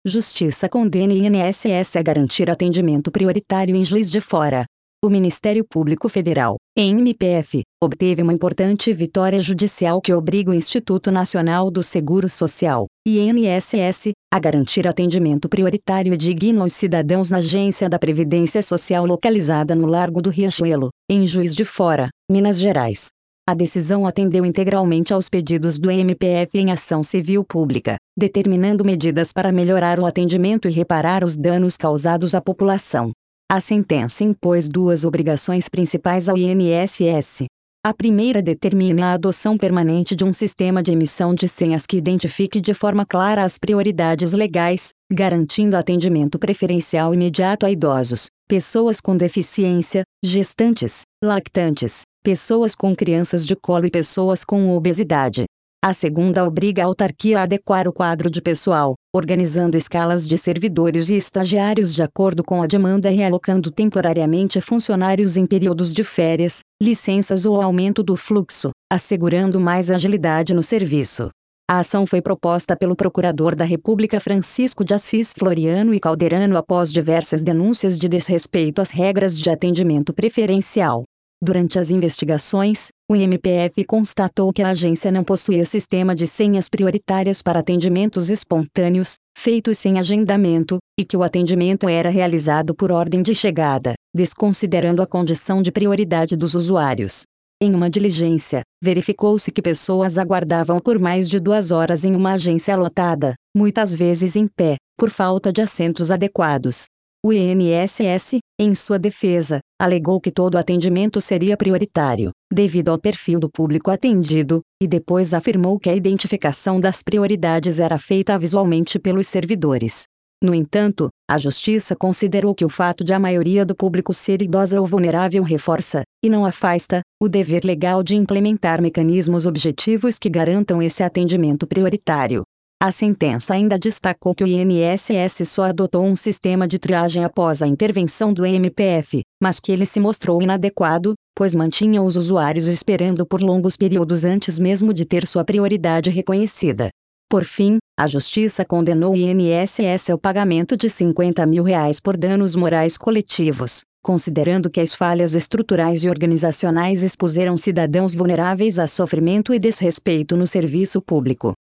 Justiça condena INSS a garantir atendimento prioritário em Juiz de Fora. O Ministério Público Federal, MPF, obteve uma importante vitória judicial que obriga o Instituto Nacional do Seguro Social, INSS, a garantir atendimento prioritário e digno aos cidadãos na Agência da Previdência Social localizada no Largo do Riachuelo, em Juiz de Fora, Minas Gerais. A decisão atendeu integralmente aos pedidos do MPF em ação civil pública, determinando medidas para melhorar o atendimento e reparar os danos causados à população. A sentença impôs duas obrigações principais ao INSS. A primeira determina a adoção permanente de um sistema de emissão de senhas que identifique de forma clara as prioridades legais, garantindo atendimento preferencial imediato a idosos, pessoas com deficiência, gestantes, lactantes, pessoas com crianças de colo e pessoas com obesidade. A segunda obriga a autarquia a adequar o quadro de pessoal, organizando escalas de servidores e estagiários de acordo com a demanda e realocando temporariamente funcionários em períodos de férias, licenças ou aumento do fluxo, assegurando mais agilidade no serviço. A ação foi proposta pelo Procurador da República Francisco de Assis Floriano e Calderano após diversas denúncias de desrespeito às regras de atendimento preferencial. Durante as investigações, o MPF constatou que a agência não possuía sistema de senhas prioritárias para atendimentos espontâneos, feitos sem agendamento, e que o atendimento era realizado por ordem de chegada, desconsiderando a condição de prioridade dos usuários. Em uma diligência, verificou-se que pessoas aguardavam por mais de 2 horas em uma agência lotada, muitas vezes em pé, por falta de assentos adequados. O INSS, em sua defesa, alegou que todo atendimento seria prioritário, devido ao perfil do público atendido, e depois afirmou que a identificação das prioridades era feita visualmente pelos servidores. No entanto, a Justiça considerou que o fato de a maioria do público ser idosa ou vulnerável reforça, e não afasta, o dever legal de implementar mecanismos objetivos que garantam esse atendimento prioritário. A sentença ainda destacou que o INSS só adotou um sistema de triagem após a intervenção do MPF, mas que ele se mostrou inadequado, pois mantinha os usuários esperando por longos períodos antes mesmo de ter sua prioridade reconhecida. Por fim, a Justiça condenou o INSS ao pagamento de R$50 mil por danos morais coletivos, considerando que as falhas estruturais e organizacionais expuseram cidadãos vulneráveis a sofrimento e desrespeito no serviço público.